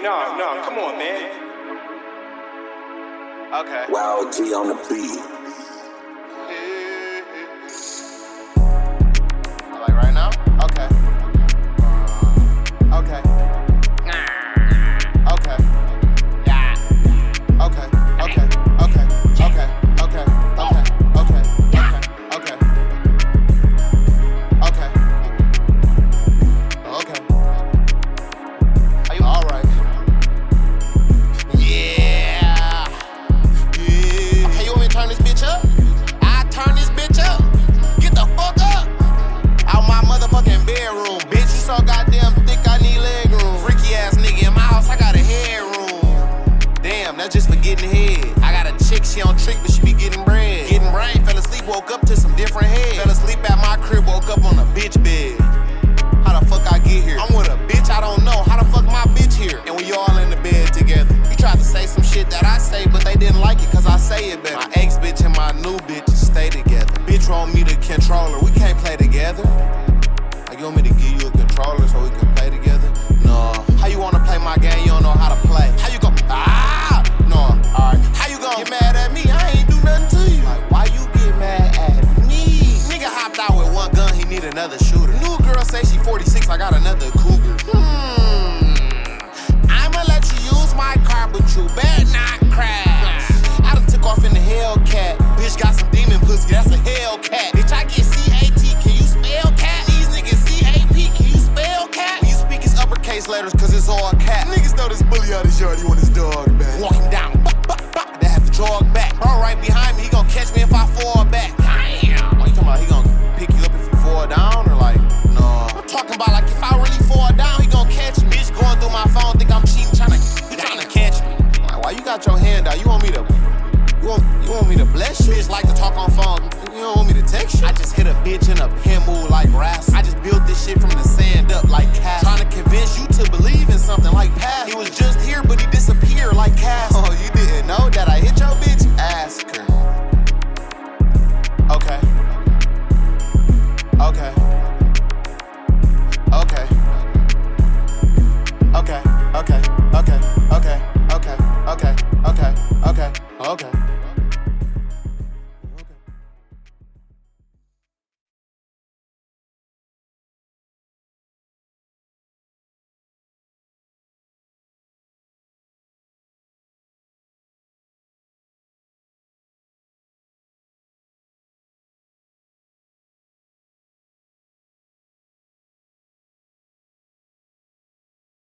No, come on, man. Okay. Wow, G on the beat. Like right now? Okay. Okay. Okay. Yeah. Okay. Okay. Okay. Okay. Okay. Okay. Okay. Okay. Okay. Okay. Are you alright? Yeah. Yeah. Okay, you want me to turn this bitch up? I turn this bitch up. Get the fuck up. Out my motherfucking bedroom. Bitch, you so goddamn thick, I need leg room. Freaky ass nigga in my house, I got a headroom. Damn, that's just for getting head. I got a chick, she on trick, but she be getting bread. Getting brain, fell asleep, woke up to some different head. Fell asleep at my crib, woke up on a bitch bed. How the fuck I get here? I'm with a bitch, I don't know. How the fuck my bitch here? And we all in the bed together. You tried to say some shit that I say, but they didn't like it, cause I say it better. My ex bitch and my new bitch stay together. Bitch want me to control her, we can't play together. Like, you want me to give you a controller so we can play together? No. How you wanna play my game, you don't know how to play? How you gon' no, alright. How you gon' get mad at me? I ain't do nothing to you. Like, why you get mad at me? Nigga hopped out with one gun, he need another shooter. New girl say she 46, I got another cougar. I'ma let you use my car, but you better not crash. I done took off in the Hellcat. Bitch got some demon pussy, that's a Hellcat. Bitch, I get C-A-T, can you spell cat? These niggas C-A-P, can you spell cat? When you speak his uppercase letters, cause it's all cat. Niggas know this bully out his yard, he want his dog back. Walk him down, they have to jog back. Bro right behind me, he gon' catch me if I fall